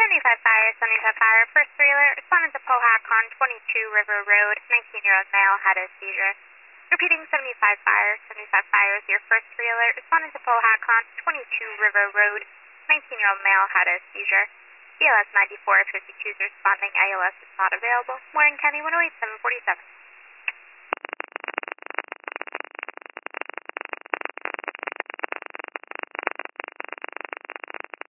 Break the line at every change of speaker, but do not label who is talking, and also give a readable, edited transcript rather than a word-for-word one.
75 fire, first trailer, responded to Pohack on 22 River Road, 19-year-old male had a seizure. Repeating 75 fire is your first trailer, responded to Pohack on 22 River Road, 19-year-old male had a seizure. BLS 9452 is responding, ALS is not available. Warren County 108 747.